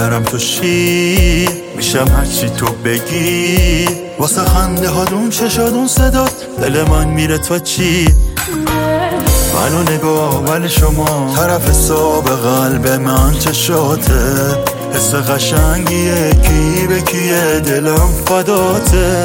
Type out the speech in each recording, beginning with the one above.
برم تو شی میشم هرچی تو بگی واسه خنده هادون چشادون صدات دل من میره تو چی منو نگاه ولی شما طرف حساب قلب من چشاته حس قشنگیه کی به کیه دلم فداته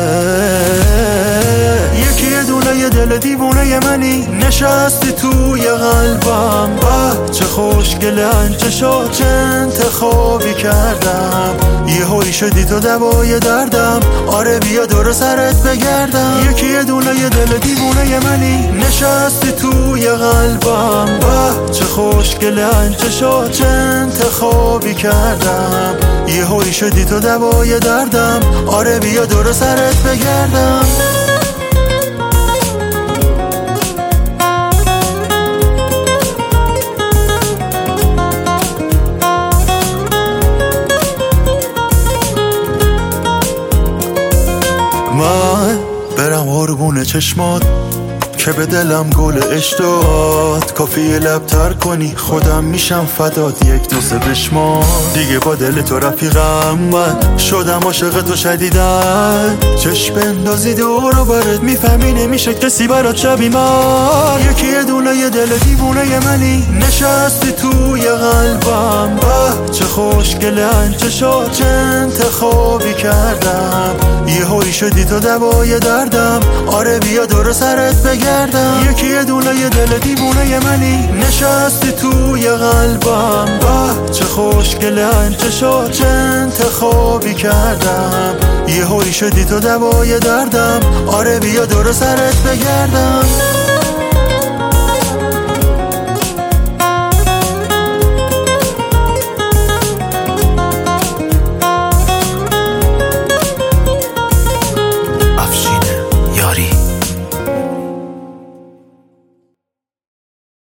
یکی دونه یه دل دیوونه منی نشستی توی قلبم چه خوشگلن چشات چه انتخابی کردم یه هایی شدی تو دوای دردم آره بیا دور سرت بگردم یکی دونه یه دل دیوونه منی نشستی توی قلبم چه خوشگلن چشات چه انتخابی کردم یه هایی شدی تو دوای دردم آره بیا دور سرت بگردم من برم قربون چشمات که به دلم گل عشق داد کافیه لب تر کنی خودم میشم فدات یک دو سه بشمار دیگه با دل تو رفیقم من شدم عاشق تو شدیدن چشم بندازی دورو برات میفهمی نمیشه کسی برات شبی من یکی دونه یه دل دیوونه منی نشستی توی قلبم چه خوشگلن چشات چه انتخابی کردم یه هایی شدی تو دوای دردم آره بیا دور سرت بگردم یکی دونه یه دل دیوونه منی نشستی توی قلبم چه خوشگلن چشات چه انتخابی کردم یه هایی شدی تو دوای دردم آره بیا دور سرت بگردم